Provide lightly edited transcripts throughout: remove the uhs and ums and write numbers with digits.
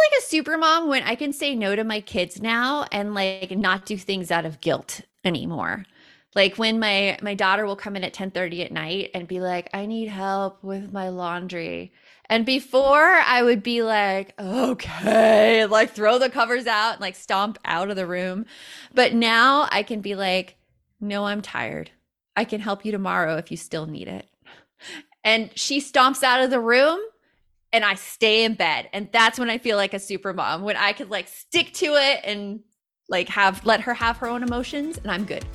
like a super mom when I can say no to my kids now and like not do things out of guilt anymore. Like when my daughter will come in at 10:30 at night and be like, "I need help with my laundry." And before I would be like, "Okay," and like throw the covers out and like stomp out of the room. But now I can be like, "No, I'm tired. I can help you tomorrow if you still need it." And she stomps out of the room and I stay in bed. And that's when I feel like a super mom, when I could like stick to it and like let her have her own emotions and I'm good.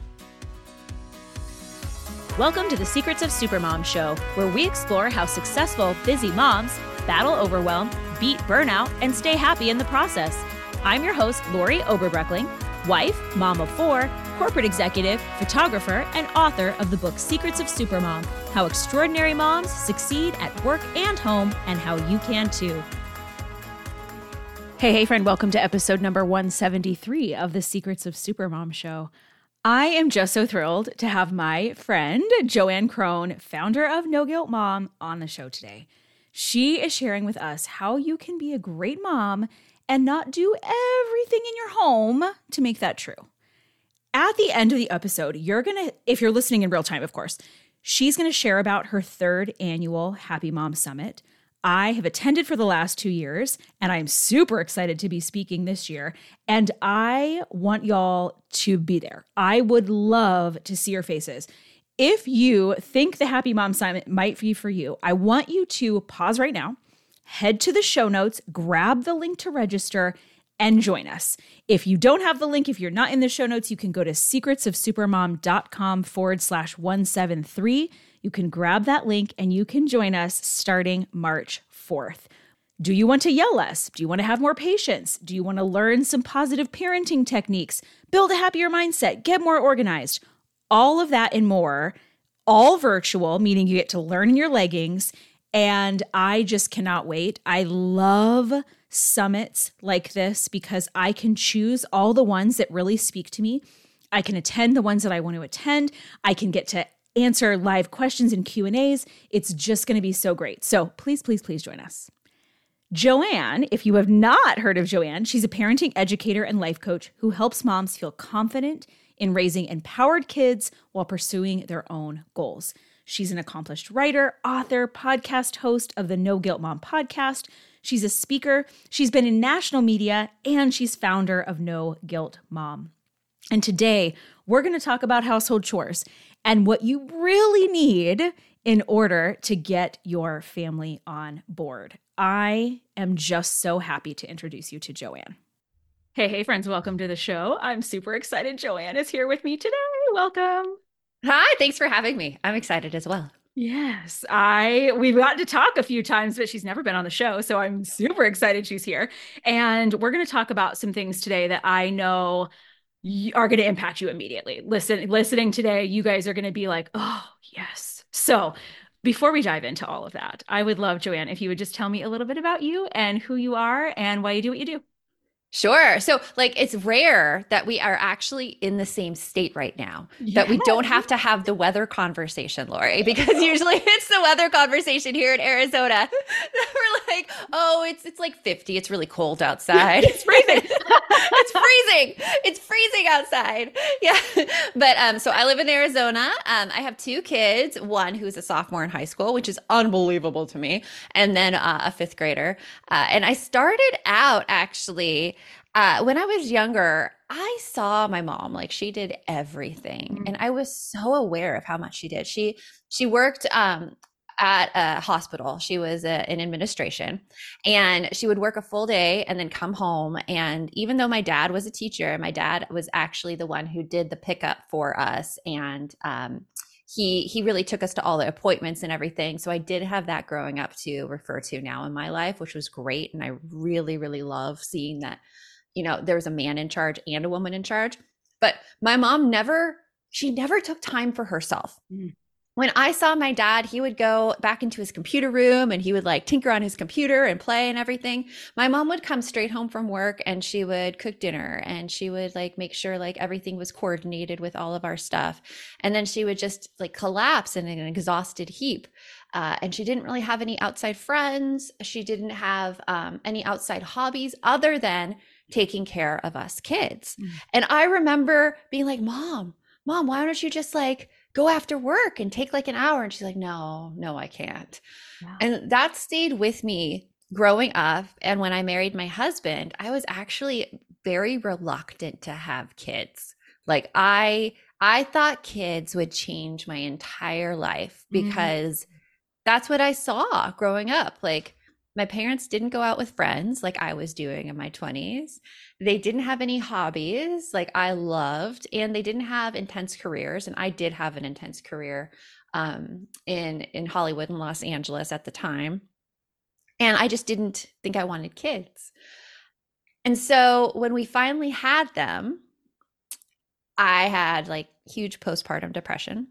Welcome to the Secrets of Supermom show, where we explore how successful, busy moms battle overwhelm, beat burnout, and stay happy in the process. I'm your host, Lori Oberbreckling, wife, mom of 4, corporate executive, photographer, and author of the book Secrets of Supermom, How Extraordinary Moms Succeed at Work and Home, and How You Can Too. Hey, friend, welcome to episode number 173 of the Secrets of Supermom show. I am just so thrilled to have my friend, Joanne Crone, founder of No Guilt Mom, on the show today. She is sharing with us how you can be a great mom and not do everything in your home to make that true. At the end of the episode, if you're listening in real time, of course, she's going to share about her 3rd annual Happy Mom Summit. I have attended for the last 2 years, and I'm super excited to be speaking this year, and I want y'all to be there. I would love to see your faces. If you think the Happy Mom Summit might be for you, I want you to pause right now, head to the show notes, grab the link to register, and join us. If you don't have the link, if you're not in the show notes, you can go to secretsofsupermom.com/173. You can grab that link and you can join us starting March 4th. Do you want to yell less? Do you want to have more patience? Do you want to learn some positive parenting techniques? Build a happier mindset? Get more organized? All of that and more, all virtual, meaning you get to learn in your leggings. And I just cannot wait. I love summits like this because I can choose all the ones that really speak to me. I can attend the ones that I want to attend. I can get to answer live questions and Q&As. It's just going to be so great. So please, please, please join us. Joanne, if you have not heard of Joanne, she's a parenting educator and life coach who helps moms feel confident in raising empowered kids while pursuing their own goals. She's an accomplished writer, author, podcast host of the No Guilt Mom podcast. She's a speaker. She's been in national media, and she's founder of No Guilt Mom. And today, we're going to talk about household chores and what you really need in order to get your family on board. I am just so happy to introduce you to Joanne. Hey, friends, welcome to the show. I'm super excited. Joanne is here with me today. Welcome. Hi, thanks for having me. I'm excited as well. Yes, we've gotten to talk a few times, but she's never been on the show. So I'm super excited she's here. And we're going to talk about some things today that I know are going to impact you immediately. Listening today, you guys are going to be like, oh, yes. So before we dive into all of that, I would love, Joanne, if you would just tell me a little bit about you and who you are and why you do what you do. Sure. So like it's rare that we are actually in the same state right now, that we don't have to have the weather conversation, Lori, because usually it's the weather conversation here in Arizona. We're like, oh, it's like 50. It's really cold outside. It's freezing. It's freezing outside. Yeah. But so I live in Arizona. I have 2 kids, one who's a sophomore in high school, which is unbelievable to me, and then a 5th grader. And I started out actually when I was younger, I saw my mom, like she did everything. And I was so aware of how much she did. She worked at a hospital. She was in administration, and she would work a full day and then come home. And even though my dad was a teacher, my dad was actually the one who did the pickup for us. And he really took us to all the appointments and everything. So I did have that growing up to refer to now in my life, which was great. And I really, really love seeing that, there was a man in charge and a woman in charge. But my mom never took time for herself. When I saw my dad, he would go back into his computer room and he would like tinker on his computer and play and everything. My mom would come straight home from work and she would cook dinner and she would like make sure like everything was coordinated with all of our stuff. And then she would just like collapse in an exhausted heap. And she didn't really have any outside friends. She didn't have any outside hobbies other than taking care of us kids. And I remember being like, Mom, why don't you just like go after work and take like an hour? And she's like, no, I can't. Wow. And that stayed with me growing up. And when I married my husband, I was actually very reluctant to have kids. Like I thought kids would change my entire life because that's what I saw growing up. Like my parents didn't go out with friends like I was doing in my 20s. They didn't have any hobbies like I loved, and they didn't have intense careers. And I did have an intense career in Hollywood and Los Angeles at the time. And I just didn't think I wanted kids. And so when we finally had them, I had like huge postpartum depression.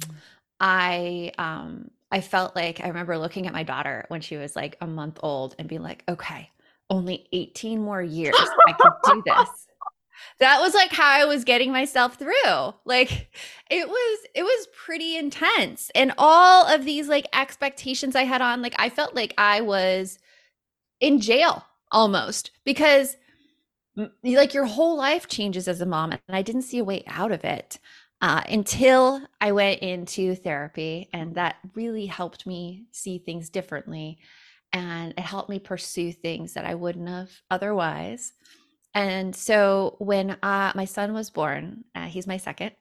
I felt like I remember looking at my daughter when she was like a month old and being like, okay, only 18 more years I could do this. That was like how I was getting myself through. Like it was pretty intense. And all of these like expectations I had on, like I felt like I was in jail almost, because like your whole life changes as a mom, and I didn't see a way out of it until I went into therapy, and that really helped me see things differently, and it helped me pursue things that I wouldn't have otherwise. And so when my son was born, he's my second,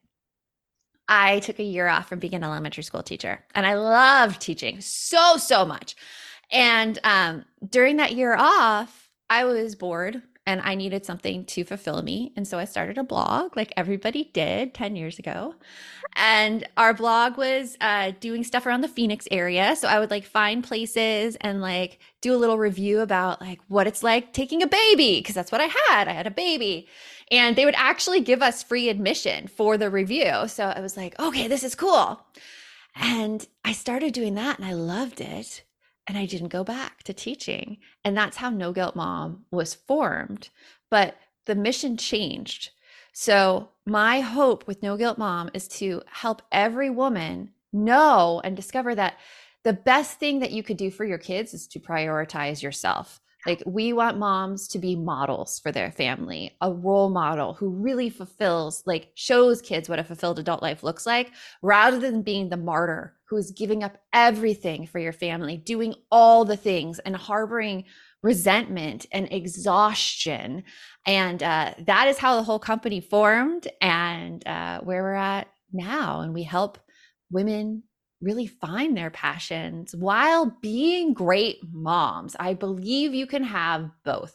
I took a year off from being an elementary school teacher, and I loved teaching so much. And during that year off, I was bored and I needed something to fulfill me. And so I started a blog like everybody did 10 years ago. And our blog was doing stuff around the Phoenix area. So I would like find places and like do a little review about like what it's like taking a baby, because that's what I had. I had a baby. And they would actually give us free admission for the review. So I was like, okay, this is cool. And I started doing that and I loved it. And I didn't go back to teaching. And that's how No Guilt Mom was formed. But the mission changed. So my hope with No Guilt Mom is to help every woman know and discover that the best thing that you could do for your kids is to prioritize yourself. Like we want moms to be models for their family, a role model who really fulfills, like shows kids what a fulfilled adult life looks like, rather than being the martyr who is giving up everything for your family, doing all the things and harboring resentment and exhaustion. And that is how the whole company formed, and where we're at now. And we help women really find their passions while being great moms. I believe you can have both.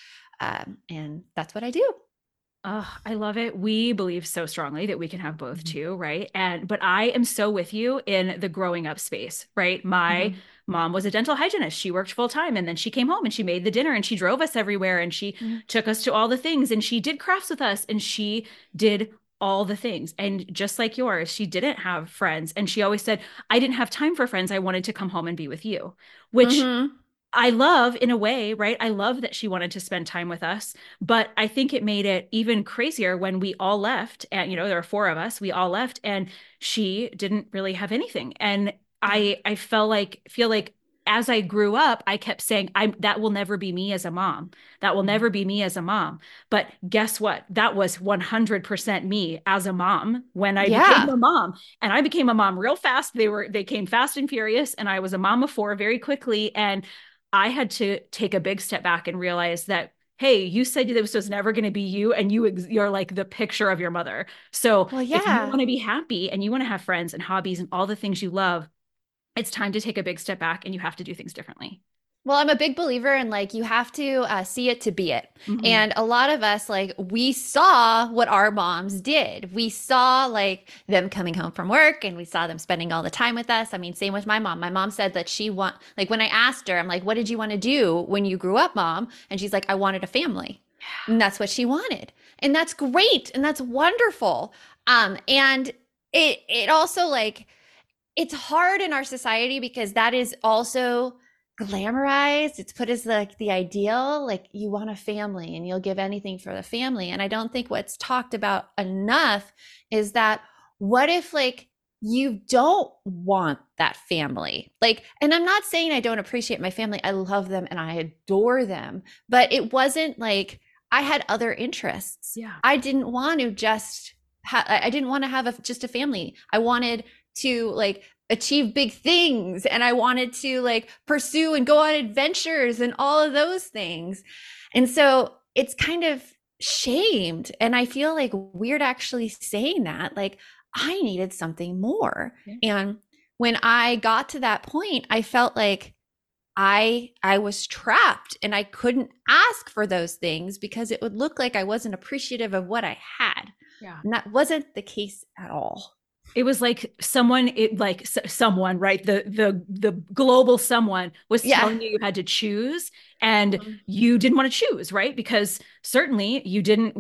And that's what I do. Oh, I love it. We believe so strongly that we can have both too, right? But I am so with you in the growing up space, right? My mom was a dental hygienist. She worked full time, and then she came home and she made the dinner and she drove us everywhere and she took us to all the things, and she did crafts with us and she did all the things. And just like yours, she didn't have friends. And she always said, I didn't have time for friends. I wanted to come home and be with you, which I love in a way, right? I love that she wanted to spend time with us, but I think it made it even crazier when we all left. And, you know, there were four of us, we all left, and she didn't really have anything. And I feel like as I grew up, I kept saying, that will never be me as a mom. That will never be me as a mom. But guess what? That was 100% me as a mom when I became a mom. And I became a mom real fast. They came fast and furious. And I was a mom of four very quickly. And I had to take a big step back and realize that, hey, you said this was never going to be you, and you're like the picture of your mother. So if you want to be happy and you want to have friends and hobbies and all the things you love, it's time to take a big step back and you have to do things differently. Well, I'm a big believer in like, you have to see it to be it. And a lot of us, like, we saw what our moms did. We saw like them coming home from work, and we saw them spending all the time with us. I mean, same with my mom. My mom said that like when I asked her, I'm like, what did you want to do when you grew up, Mom? And she's like, I wanted a family. And that's what she wanted. And that's great. And that's wonderful. And it also like, it's hard in our society because that is also glamorized. It's put as like the ideal, like you want a family and you'll give anything for the family. And I don't think what's talked about enough is that what if like you don't want that family. Like, and I'm not saying I don't appreciate my family. I love them and I adore them, but it wasn't like I had other interests. Yeah. I didn't want to I didn't want to have just a family. I wanted to like achieve big things, and I wanted to like pursue and go on adventures and all of those things. And so it's kind of shamed. And I feel like weird actually saying that, like, I needed something more. Yeah. And when I got to that point, I felt like I was trapped and I couldn't ask for those things because it would look like I wasn't appreciative of what I had. Yeah. And that wasn't the case at all. It was like someone, right? The global someone was telling you had to choose, and you didn't want to choose, right? Because certainly you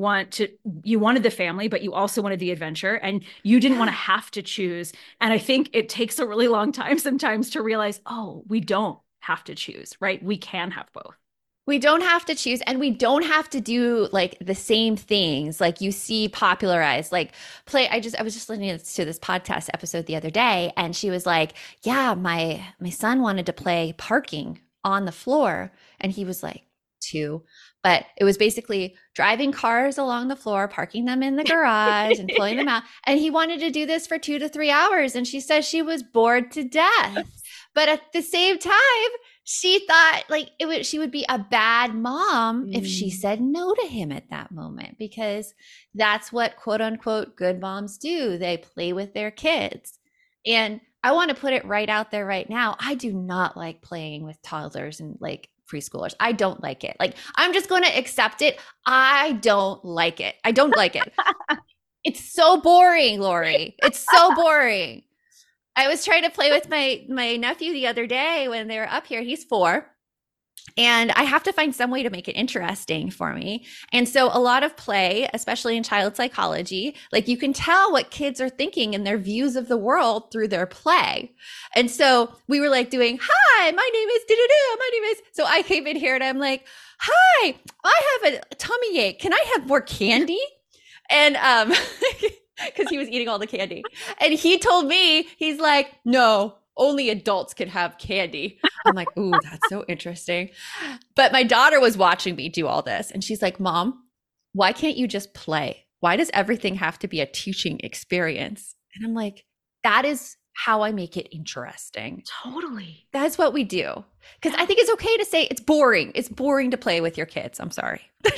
wanted the family, but you also wanted the adventure, and you didn't want to have to choose. And I think it takes a really long time sometimes to realize, oh, we don't have to choose, right? We can have both. We don't have to choose, and we don't have to do like the same things like you see popularized, like play. I was just listening to this podcast episode the other day, and she was like, yeah, my son wanted to play parking on the floor, and he was like 2, but it was basically driving cars along the floor, parking them in the garage and pulling them out. And he wanted to do this for 2 to 3 hours. And she said she was bored to death. But at the same time, she thought like she would be a bad mom if she said no to him at that moment, because that's what quote unquote good moms do. They play with their kids. And I want to put it right out there right now. I do not like playing with toddlers and like preschoolers. I don't like it. Like, I'm just going to accept it. I don't like it. I don't like it. It's so boring, Lori. It's so boring. I was trying to play with my nephew the other day when they were up here. He's 4. And I have to find some way to make it interesting for me. And so a lot of play, especially in child psychology, like you can tell what kids are thinking and their views of the world through their play. And so we were like doing, hi, my name is do-do-do, my name is. So I came in here and I'm like, hi, I have a tummy ache. Can I have more candy? And because he was eating all the candy. And he told me, he's like, no, only adults can have candy. I'm like, ooh, that's so interesting. But my daughter was watching me do all this. And she's like, Mom, why can't you just play? Why does everything have to be a teaching experience? And I'm like, that is how I make it interesting. Totally. That's what we do. Because I think it's okay to say it's boring. It's boring to play with your kids. I'm sorry.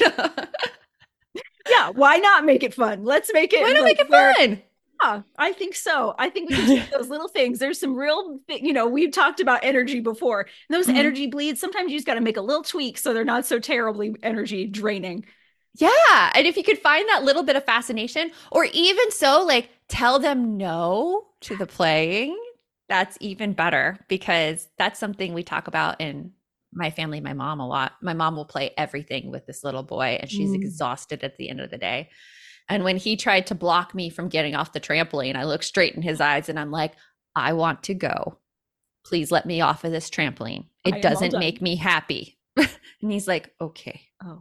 Yeah, why not make it fun? Let's make it. Why not make it fun? Yeah, I think so. I think we can take those little things. There's some real, we've talked about energy before. And those energy bleeds, sometimes you just got to make a little tweak so they're not so terribly energy draining. Yeah. And if you could find that little bit of fascination, or even so, like tell them no to the playing, that's even better, because that's something we talk about in my family, my mom a lot. My mom will play everything with this little boy, and she's exhausted at the end of the day. And when he tried to block me from getting off the trampoline, I looked straight in his eyes and I'm like, I want to go. Please let me off of this trampoline. It doesn't make me happy. And he's like, okay. Oh.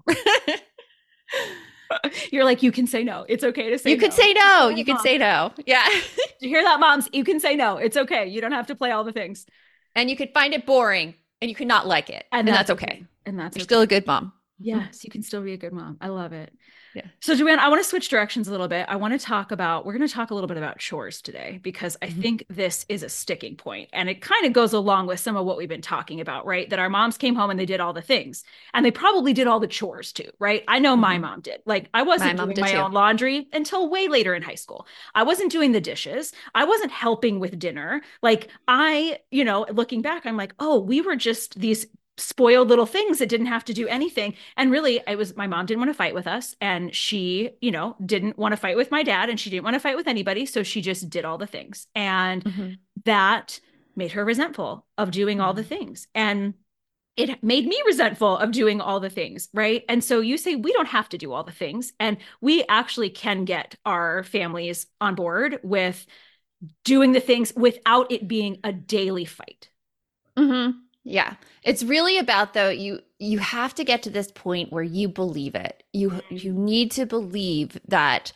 You're like, you can say no. It's okay to say you no. Could say no. You can say no. Yeah. Did you hear that, moms? You can say no. It's okay. You don't have to play all the things. And you could find it boring, and you could not like it. And that's okay. And that's You're still a good mom. Yes, you can still be a good mom. I love it. Yeah. So Joanne, I want to switch directions a little bit. We're going to talk a little bit about chores today, because I think this is a sticking point, and it kind of goes along with some of what we've been talking about, right? That our moms came home and they did all the things, and they probably did all the chores too, right? I know my mom did. Like, I wasn't doing my own laundry until way later in high school. I wasn't doing the dishes. I wasn't helping with dinner. Like, looking back, I'm like, oh, we were just these spoiled little things that didn't have to do anything. And really, my mom didn't want to fight with us, and she, didn't want to fight with my dad, and she didn't want to fight with anybody. So she just did all the things. And that made her resentful of doing all the things. And it made me resentful of doing all the things, right? And so you say we don't have to do all the things, and we actually can get our families on board with doing the things without it being a daily fight. Yeah. It's really about, though, you have to get to this point where you believe it. You need to believe that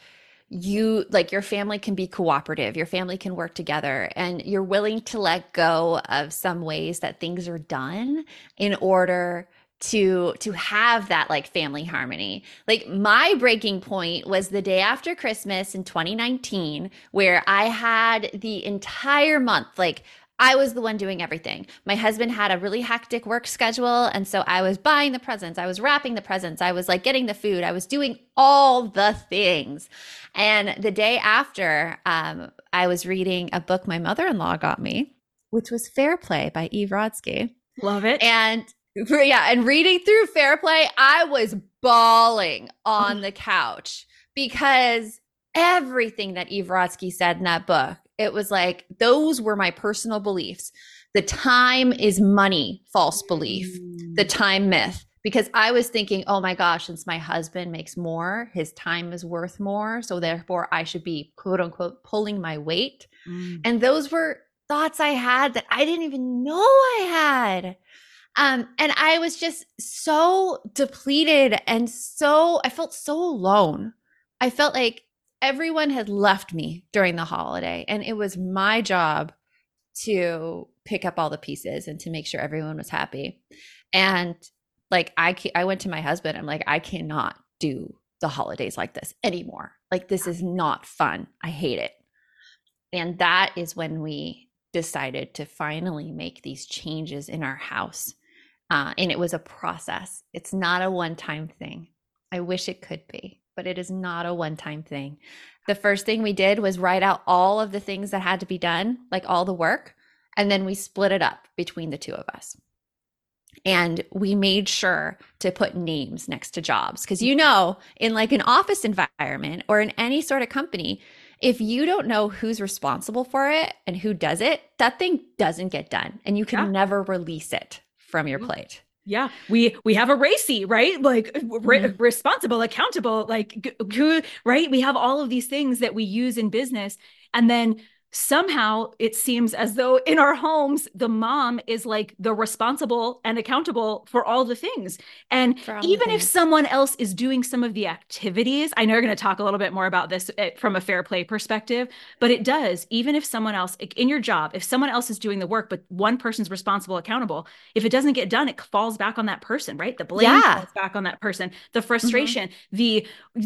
your family can be cooperative, your family can work together, and you're willing to let go of some ways that things are done in order to have that like family harmony. Like my breaking point was the day after Christmas in 2019, where I had the entire month, like I was the one doing everything. My husband had a really hectic work schedule. And so I was buying the presents, I was wrapping the presents, I was like getting the food, I was doing all the things. And the day after, I was reading a book my mother-in-law got me, which was Fair Play by Eve Rodsky. Love it. And and reading through Fair Play, I was bawling on the couch because everything that Eve Rodsky said in that book, it was like, those were my personal beliefs. The time is money, false belief, the time myth. Because I was thinking, oh my gosh, since my husband makes more, his time is worth more. So therefore I should be quote unquote pulling my weight. And those were thoughts I had that I didn't even know I had. And I was just so depleted and I felt so alone. I felt like everyone had left me during the holiday, and it was my job to pick up all the pieces and to make sure everyone was happy. And like, I went to my husband. I'm like, I cannot do the holidays like this anymore. Like, this is not fun. I hate it. And that is when we decided to finally make these changes in our house. And it was a process. It's not a one-time thing. I wish it could be, but it is not a one-time thing. The first thing we did was write out all of the things that had to be done, like all the work, and then we split it up between the two of us. And we made sure to put names next to jobs. Because, you know, in like an office environment or in any sort of company, if you don't know who's responsible for it and who does it, that thing doesn't get done. And you can never release it from your plate. Yeah. We have a RACI, right? Like responsible, accountable, like who, right? We have all of these things that we use in business. And then somehow it seems as though in our homes, the mom is like the responsible and accountable for all the things. And even if someone else is doing some of the activities, I know you're going to talk a little bit more about this from a fair play perspective, but it does, even if someone else in your job, if someone else is doing the work, but one person's responsible, accountable, if it doesn't get done, it falls back on that person, right? The blame falls back on that person, the frustration, the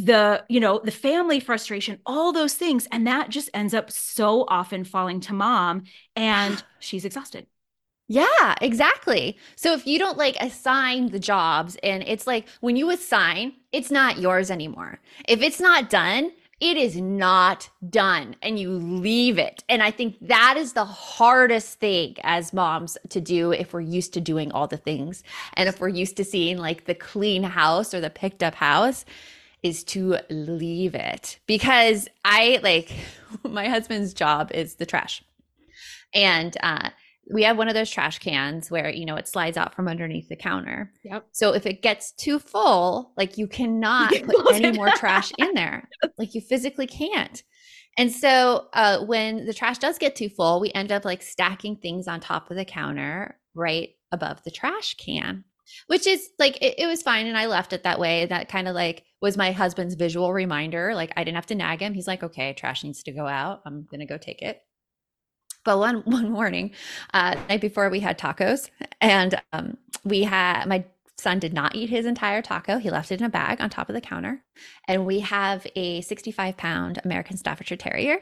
family frustration, all those things. And that just ends up so often falling to mom, and she's exhausted. Yeah, exactly. So if you don't like assign the jobs, and it's like when you assign, it's not yours anymore. If it's not done, it is not done, and you leave it. And I think that is the hardest thing as moms to do if we're used to doing all the things. And if we're used to seeing like the clean house or the picked up house, is to leave it. Because my husband's job is the trash. And we have one of those trash cans where, you know, it slides out from underneath the counter. Yep. So if it gets too full, like you cannot put any more trash in there. Like you physically can't. And so when the trash does get too full, we end up like stacking things on top of the counter right above the trash can. Which is like, it was fine. And I left it that way. That kind of like was my husband's visual reminder. Like I didn't have to nag him. He's like, okay, trash needs to go out. I'm going to go take it. But one morning, the night before, we had tacos, and my son did not eat his entire taco. He left it in a bag on top of the counter. And we have a 65-pound American Staffordshire Terrier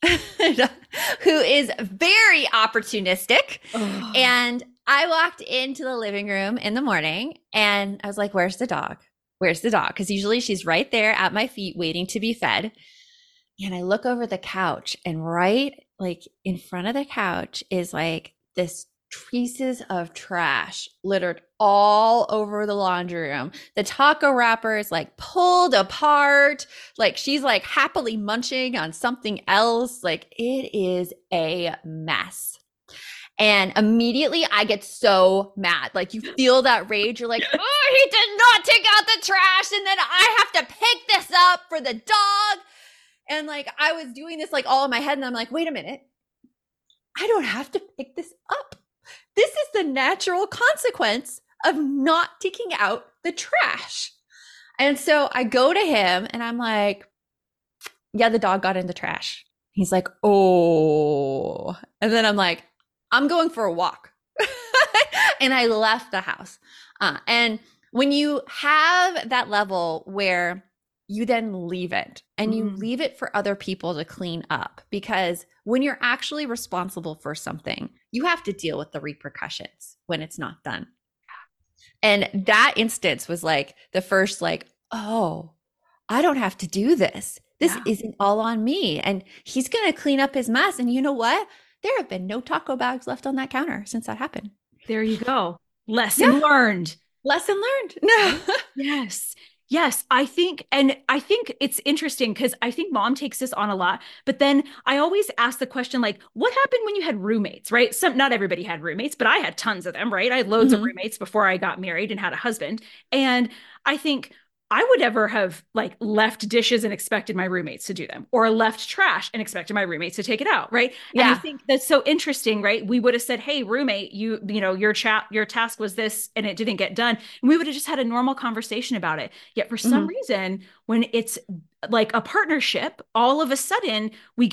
who is very opportunistic. Oh. And I walked into the living room in the morning and I was like, where's the dog? Where's the dog? Because usually she's right there at my feet waiting to be fed. And I look over the couch, and right like in front of the couch is like this pieces of trash littered all over the laundry room. The taco wrapper is like pulled apart. Like she's like happily munching on something else. Like it is a mess. And immediately I get so mad. Like you feel that rage. You're like, oh, he did not take out the trash. And then I have to pick this up for the dog. And like, I was doing this like all in my head, and I'm like, wait a minute. I don't have to pick this up. This is the natural consequence of not taking out the trash. And so I go to him and I'm like, yeah, the dog got in the trash. He's like, oh. And then I'm like, I'm going for a walk. And I left the house. And when you have that level where you then leave it and you leave it for other people to clean up, because when you're actually responsible for something, you have to deal with the repercussions when it's not done. And that instance was like the first, like, oh, I don't have to do this. This isn't all on me. And he's going to clean up his mess. And you know what? There have been no taco bags left on that counter since that happened. There you go. Lesson learned. Lesson learned. No. Yes. Yes, I think it's interesting because I think mom takes this on a lot, but then I always ask the question, like, what happened when you had roommates, right? Not everybody had roommates, but I had tons of them, right? I had loads of roommates before I got married and had a husband. And I think I would never have like left dishes and expected my roommates to do them, or left trash and expected my roommates to take it out, right? Yeah. And I think that's so interesting, right? We would have said, "Hey, roommate, you know, your task was this, and it didn't get done," and we would have just had a normal conversation about it. Yet for some reason, when it's like a partnership, all of a sudden we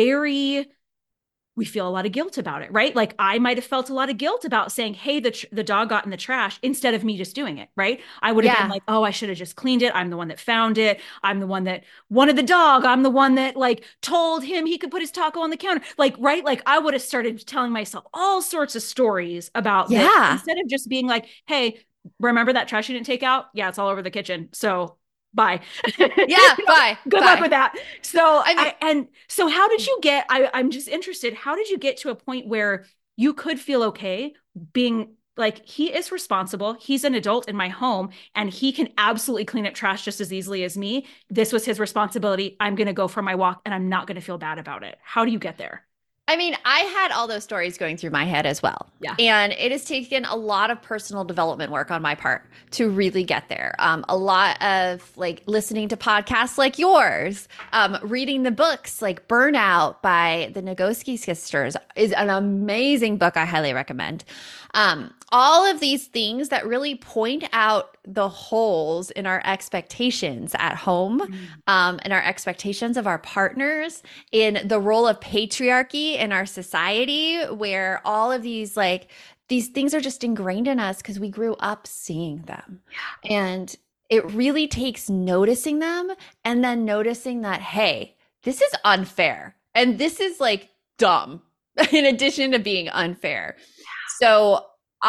feel a lot of guilt about it, right? Like I might have felt a lot of guilt about saying, hey, the dog got in the trash, instead of me just doing it, right? I would have been like, oh, I should have just cleaned it. I'm the one that found it. I'm the one that wanted the dog. I'm the one that like told him he could put his taco on the counter. Like, right? Like I would have started telling myself all sorts of stories about this instead of just being like, hey, remember that trash you didn't take out? Yeah, it's all over the kitchen. So bye. Bye. Good luck with that. So so how did you get, I'm just interested, how did you get to a point where you could feel okay being like, he is responsible, he's an adult in my home, and he can absolutely clean up trash just as easily as me. This was his responsibility. I'm going to go for my walk and I'm not going to feel bad about it. How do you get there? I mean, I had all those stories going through my head as well. Yeah. And it has taken a lot of personal development work on my part to really get there. A lot of like listening to podcasts like yours, reading the books like Burnout by the Nagoski sisters is an amazing book I highly recommend. All of these things that really point out the holes in our expectations at home, and our expectations of our partners, in the role of patriarchy in our society, where all of these things are just ingrained in us because we grew up seeing them. And it really takes noticing them and then noticing that, hey, this is unfair. And this is like dumb in addition to being unfair. So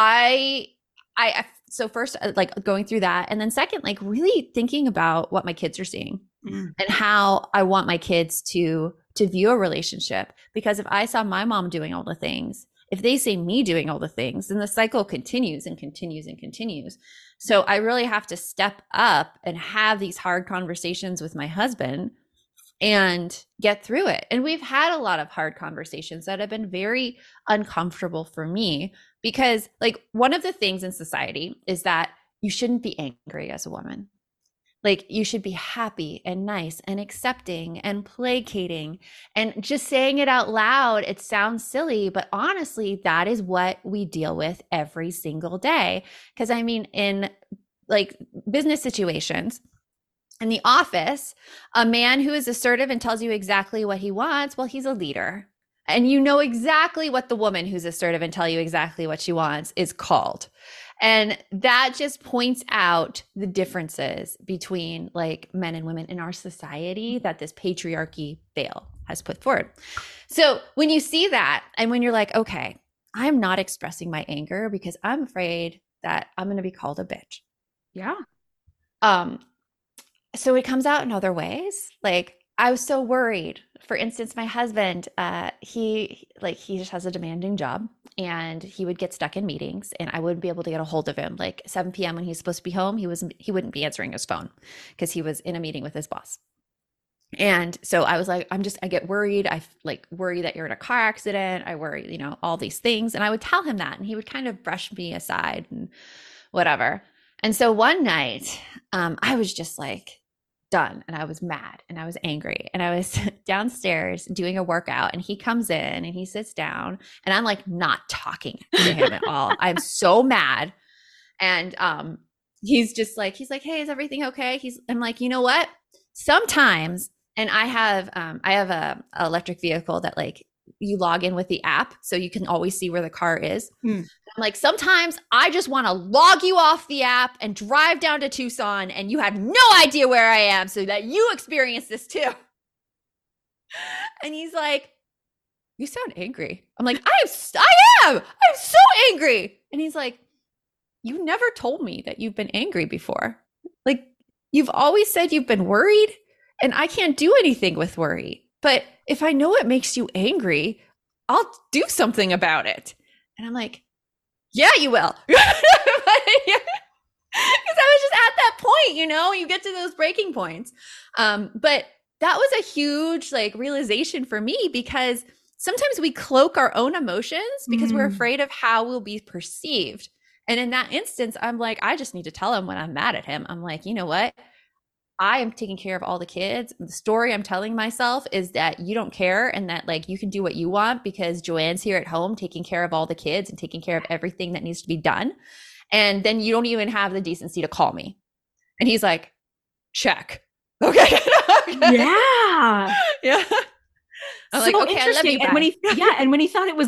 so first, like going through that, and then second, like really thinking about what my kids are seeing and how I want my kids to view a relationship. Because if I saw my mom doing all the things, if they see me doing all the things, then the cycle continues and continues and continues. So I really have to step up and have these hard conversations with my husband and get through it. And we've had a lot of hard conversations that have been very uncomfortable for me, because like one of the things in society is that you shouldn't be angry as a woman. Like you should be happy and nice and accepting and placating, and just saying it out loud. It sounds silly, but honestly, that is what we deal with every single day. Because I mean, in like business situations, in the office, a man who is assertive and tells you exactly what he wants, well, he's a leader. And you know exactly what the woman who's assertive and tell you exactly what she wants is called. And that just points out the differences between like men and women in our society that this patriarchy veil has put forward. So when you see that, and when you're like, okay, I'm not expressing my anger because I'm afraid that I'm going to be called a bitch. Yeah. So it comes out in other ways. Like I was so worried. For instance, my husband, he just has a demanding job, and he would get stuck in meetings, and I wouldn't be able to get a hold of him. Like 7 p.m. when he's supposed to be home, he wouldn't be answering his phone because he was in a meeting with his boss. And so I was like, I get worried. I like worry that you're in a car accident. I worry, all these things. And I would tell him that, and he would kind of brush me aside and whatever. And so one night, I was just like done, and I was mad and I was angry, and I was downstairs doing a workout, and he comes in and he sits down, and I'm like not talking to him at all. I'm so mad. And he's like, hey, is everything okay? I'm like, you know what? Sometimes And I have a electric vehicle that like you log in with the app so you can always see where the car is. Mm. I'm like, sometimes I just want to log you off the app and drive down to Tucson and you have no idea where I am so that you experience this too. And he's like, you sound angry. I'm like, I am. I'm so angry. And he's like, you never told me that you've been angry before. Like, you've always said you've been worried, and I can't do anything with worry. But if I know it makes you angry, I'll do something about it. And I'm like, yeah, you will. Because I was just at that point, you get to those breaking points. But that was a huge like realization for me, because sometimes we cloak our own emotions because we're afraid of how we'll be perceived. And in that instance, I'm like, I just need to tell him when I'm mad at him. I'm like, you know what? I am taking care of all the kids. The story I'm telling myself is that you don't care and that like you can do what you want because Joanne's here at home taking care of all the kids and taking care of everything that needs to be done. And then you don't even have the decency to call me. And he's like, check. Okay. Okay. Yeah. Yeah. I'm like, okay, I love you. And when he thought it was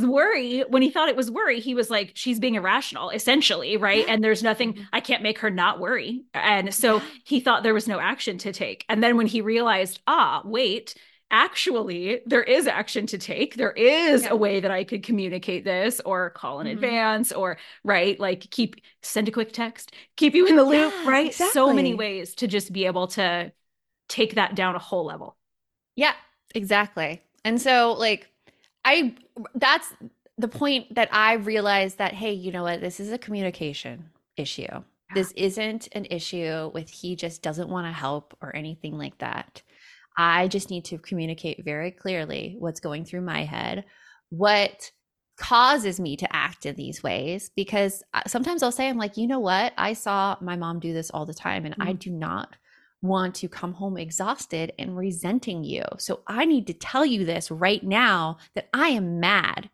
worry, he was like, she's being irrational, essentially, right? And there's nothing, I can't make her not worry. And so he thought there was no action to take. And then when he realized, wait, actually, there is action to take. There is a way that I could communicate this or call in advance or, right, like send a quick text, keep you in the loop, right? Exactly. So many ways to just be able to take that down a whole level. Yeah, exactly. And so like that's the point that I realized that, hey, you know what? This is a communication issue. Yeah. This isn't an issue with he just doesn't want to help or anything like that. I just need to communicate very clearly what's going through my head, what causes me to act in these ways, because sometimes I'll say, I'm like, you know what? I saw my mom do this all the time and I do not want to come home exhausted and resenting you. So I need to tell you this right now that I am mad.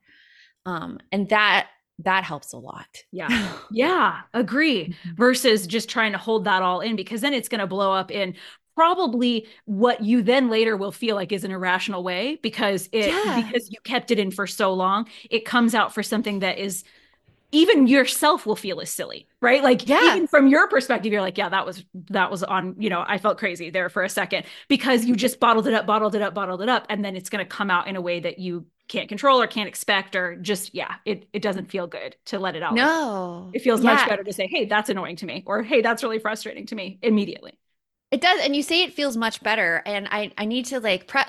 And that helps a lot. Yeah. Yeah. Agree. Versus just trying to hold that all in, because then it's going to blow up in probably what you then later will feel like is an irrational way because because you kept it in for so long, it comes out for something that is even yourself will feel as silly, right? Like even from your perspective, you're like, yeah, that was on, I felt crazy there for a second because you just bottled it up. And then it's going to come out in a way that you can't control or can't expect, or just, it doesn't feel good to let it out. No, it feels much better to say, hey, that's annoying to me, or, hey, that's really frustrating to me immediately. It does. And you say it feels much better. And I need to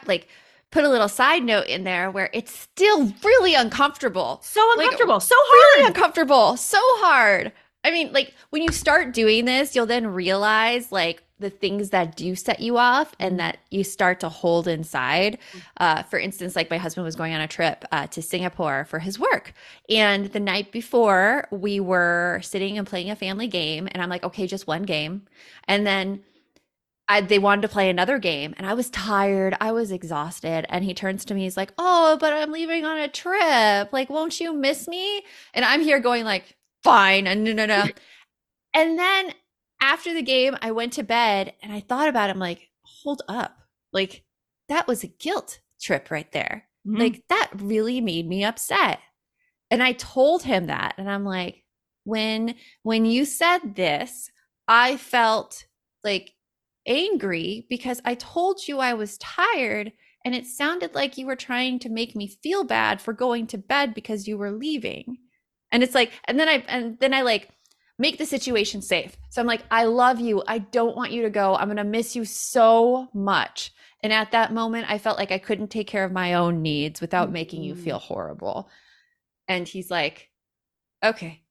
put a little side note in there where it's still really uncomfortable. So uncomfortable. So hard. Really uncomfortable. So hard. I mean, like when you start doing this, you'll then realize like the things that do set you off and that you start to hold inside. For instance, like my husband was going on a trip to Singapore for his work. And the night before we were sitting and playing a family game. And I'm like, okay, just one game. And then they wanted to play another game and I was tired. I was exhausted. And he turns to me, he's like, oh, but I'm leaving on a trip. Like, won't you miss me? And I'm here going like, fine. And no. And then after the game, I went to bed and I thought about it. I'm like, hold up. Like that was a guilt trip right there. Mm-hmm. Like that really made me upset. And I told him that. And I'm like, when you said this, I felt like angry because I told you I was tired and it sounded like you were trying to make me feel bad for going to bed because you were leaving. And it's like, and then I like make the situation safe. So I'm like, I love you. I don't want you to go. I'm going to miss you so much. And at that moment, I felt like I couldn't take care of my own needs without making you feel horrible. And he's like, okay.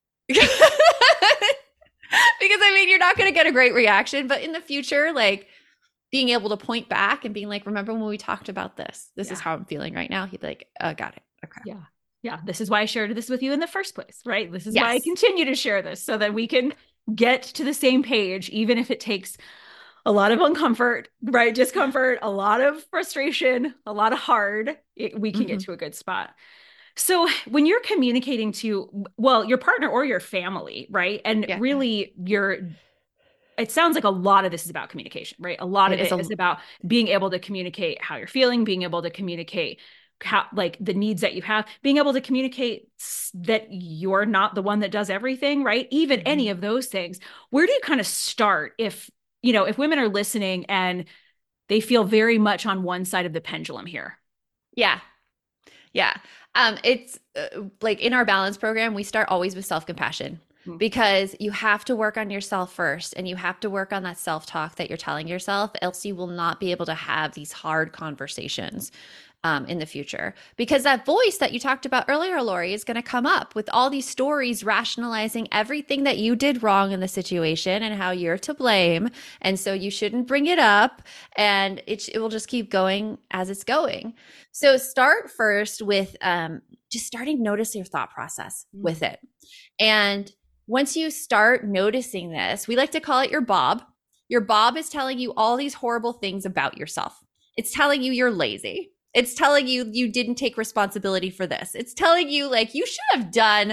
Because I mean, you're not going to get a great reaction, but in the future, like being able to point back and being like, remember when we talked about this? This is how I'm feeling right now. He'd be like, got it. Okay. Yeah. Yeah. This is why I shared this with you in the first place, right? This is why I continue to share this so that we can get to the same page, even if it takes a lot of uncomfort, right? Discomfort, a lot of frustration, a lot of hard, we can get to a good spot. So when you're communicating to, your partner or your family, right? And really it sounds like a lot of this is about communication, right? A lot of it is about being able to communicate how you're feeling, being able to communicate how, like, the needs that you have, being able to communicate that you're not the one that does everything, right? Even any of those things. Where do you kind of start if, you know, if women are listening and they feel very much on one side of the pendulum here? Yeah. Yeah. It's like in our balance program, we start always with self-compassion because you have to work on yourself first, and you have to work on that self-talk that you're telling yourself, else you will not be able to have these hard conversations in the future, because that voice that you talked about earlier, Lori, is going to come up with all these stories rationalizing everything that you did wrong in the situation and how you're to blame. And so you shouldn't bring it up, and it will just keep going as it's going. So start first with just starting to notice your thought process with it. And once you start noticing this, we like to call it your Bob. Your Bob is telling you all these horrible things about yourself. It's telling you you're lazy. It's telling you you didn't take responsibility for this. It's telling you, like, you should have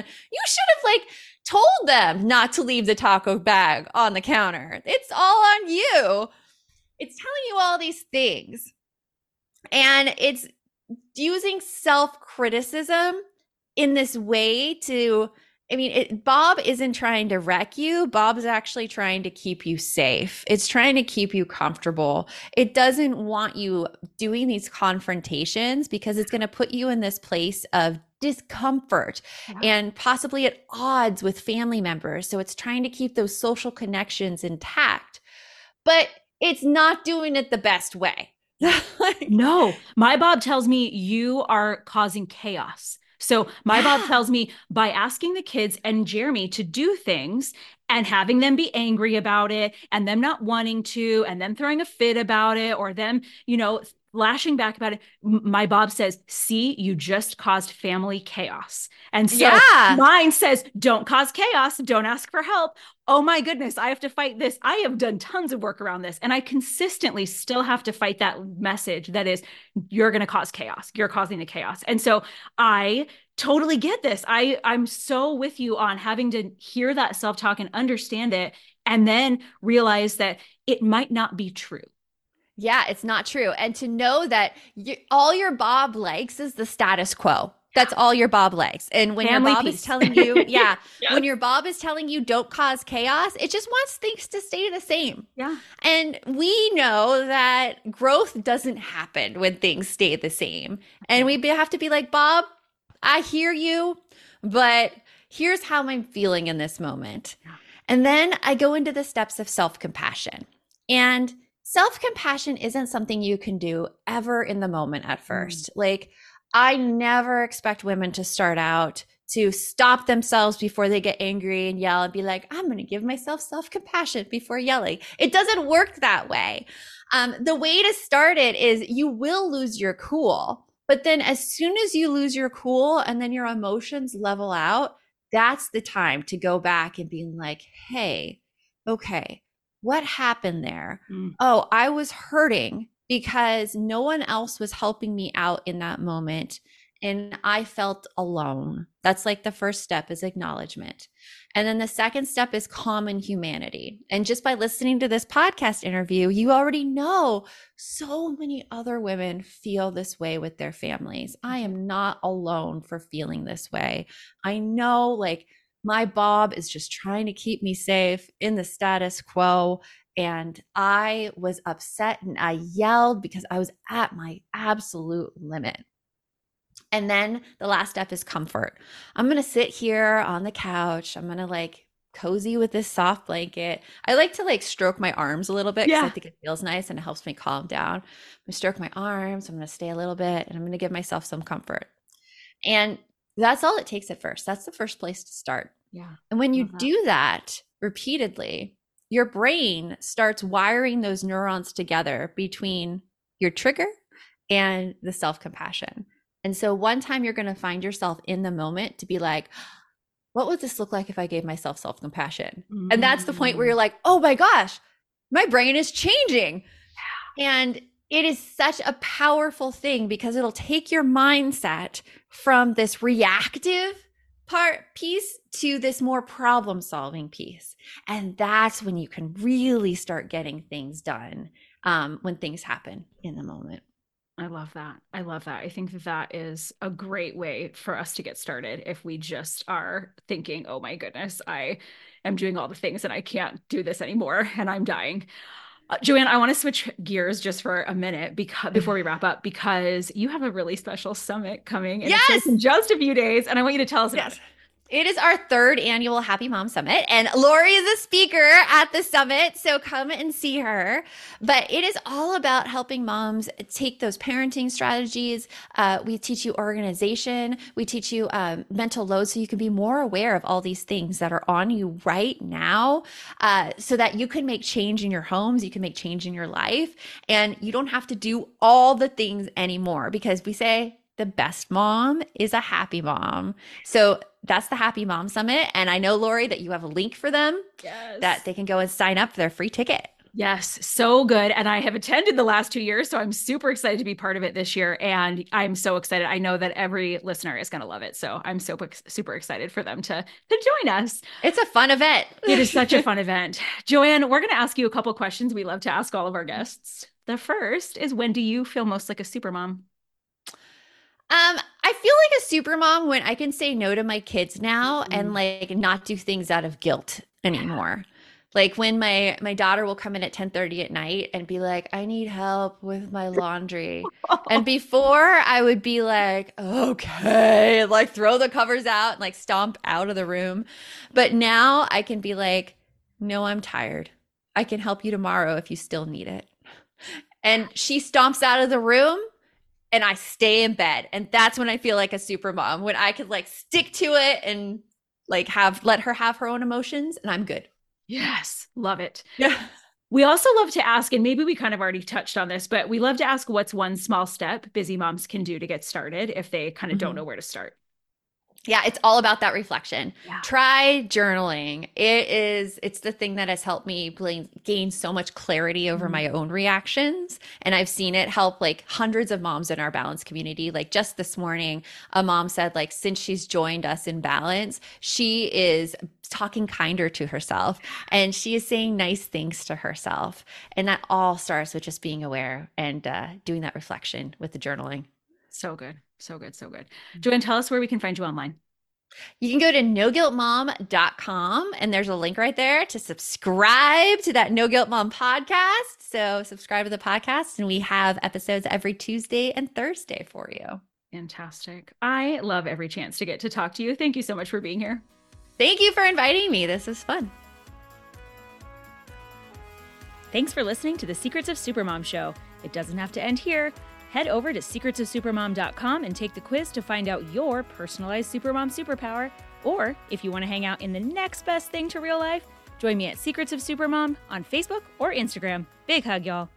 like told them not to leave the taco bag on the counter. It's all on you. It's telling you all these things. And it's using self-criticism in this way to, I mean, Bob isn't trying to wreck you. Bob's actually trying to keep you safe. It's trying to keep you comfortable. It doesn't want you doing these confrontations because it's going to put you in this place of discomfort and possibly at odds with family members. So it's trying to keep those social connections intact, but it's not doing it the best way. No, my Bob tells me you are causing chaos. So my Bob tells me by asking the kids and Jeremy to do things and having them be angry about it and them not wanting to and them throwing a fit about it or them, you know, lashing back about it. My Bob says, see, you just caused family chaos. And so mine says, don't cause chaos. Don't ask for help. Oh my goodness, I have to fight this. I have done tons of work around this. And I consistently still have to fight that message that is, you're going to cause chaos. You're causing the chaos. And so I totally get this. I'm so with you on having to hear that self-talk and understand it, and then realize that it might not be true. Yeah, it's not true. And to know that all your Bob likes is the status quo. That's all your Bob likes. And when Family your Bob peace. is telling you, when your Bob is telling you don't cause chaos, it just wants things to stay the same. Yeah. And we know that growth doesn't happen when things stay the same. And we have to be like, Bob, I hear you, but here's how I'm feeling in this moment. And then I go into the steps of self-compassion. And self-compassion isn't something you can do ever in the moment at first. Like, I never expect women to start out to stop themselves before they get angry and yell and be like, I'm going to give myself self-compassion before yelling. It doesn't work that way. The way to start it is you will lose your cool. But then as soon as you lose your cool and then your emotions level out, that's the time to go back and be like, hey, okay, what happened there? Oh, I was hurting because no one else was helping me out in that moment. And I felt alone. That's like the first step is acknowledgement. And then the second step is common humanity. And just by listening to this podcast interview, you already know so many other women feel this way with their families. I am not alone for feeling this way. I know, like, my Bob is just trying to keep me safe in the status quo. And I was upset and I yelled because I was at my absolute limit. And then the last step is comfort. I'm going to sit here on the couch. I'm going to like cozy with this soft blanket. I like to like stroke my arms a little bit because I think it feels nice and it helps me calm down. I'm going to stroke my arms. I'm going to stay a little bit and I'm going to give myself some comfort. And that's all it takes at first. That's the first place to start. Yeah. And when you do that repeatedly, your brain starts wiring those neurons together between your trigger and the self-compassion. And so one time you're going to find yourself in the moment to be like, what would this look like if I gave myself self-compassion? And that's the point where you're like, oh my gosh, my brain is changing. And it is such a powerful thing because it'll take your mindset from this reactive piece to this more problem solving piece. And that's when you can really start getting things done when things happen in the moment. I love that. I love that. I think that is a great way for us to get started if we just are thinking, oh my goodness, I am doing all the things and I can't do this anymore and I'm dying. Joanne, I want to switch gears just for a minute before we wrap up, because you have a really special summit coming in just a few days. And I want you to tell us about it. It is our 3rd annual Happy Mom Summit, and Lori is a speaker at the summit, so come and see her. But it is all about helping moms take those parenting strategies. We teach you organization. We teach you mental load, so you can be more aware of all these things that are on you right now, so that you can make change in your homes, you can make change in your life, and you don't have to do all the things anymore, because we say the best mom is a happy mom. So that's the Happy Mom Summit. And I know, Lori, that you have a link for them that they can go and sign up for their free ticket. Yes, so good. And I have attended the last 2 years, so I'm super excited to be part of it this year. And I'm so excited. I know that every listener is going to love it. So I'm so super excited for them to join us. It's a fun event. It is such a fun event. Joanne, we're going to ask you a couple questions we love to ask all of our guests. The first is, when do you feel most like a supermom? I feel like a super mom when I can say no to my kids now and like not do things out of guilt anymore. Like when my daughter will come in at 10:30 at night and be like, I need help with my laundry. And before I would be like, okay, like throw the covers out and like stomp out of the room. But now I can be like, no, I'm tired. I can help you tomorrow if you still need it. And she stomps out of the room. And I stay in bed. And that's when I feel like a super mom, when I could like stick to it and like let her have her own emotions, and I'm good. Yes. Love it. Yeah. We also love to ask, and maybe we kind of already touched on this, but we love to ask, what's one small step busy moms can do to get started if they kind of don't know where to start? Yeah, it's all about that reflection. Yeah. Try journaling. It's the thing that has helped me gain so much clarity over my own reactions. And I've seen it help like hundreds of moms in our Balance community. Like just this morning, a mom said like, since she's joined us in Balance, she is talking kinder to herself and she is saying nice things to herself. And that all starts with just being aware and doing that reflection with the journaling. So good. So good. So good. Joanne, tell us where we can find you online. You can go to noguiltmom.com and there's a link right there to subscribe to that No Guilt Mom podcast. So subscribe to the podcast and we have episodes every Tuesday and Thursday for you. Fantastic. I love every chance to get to talk to you. Thank you so much for being here. Thank you for inviting me. This is fun. Thanks for listening to the Secrets of Supermom show. It doesn't have to end here. Head over to secretsofsupermom.com and take the quiz to find out your personalized supermom superpower. Or if you want to hang out in the next best thing to real life, join me at Secrets of Supermom on Facebook or Instagram. Big hug, y'all.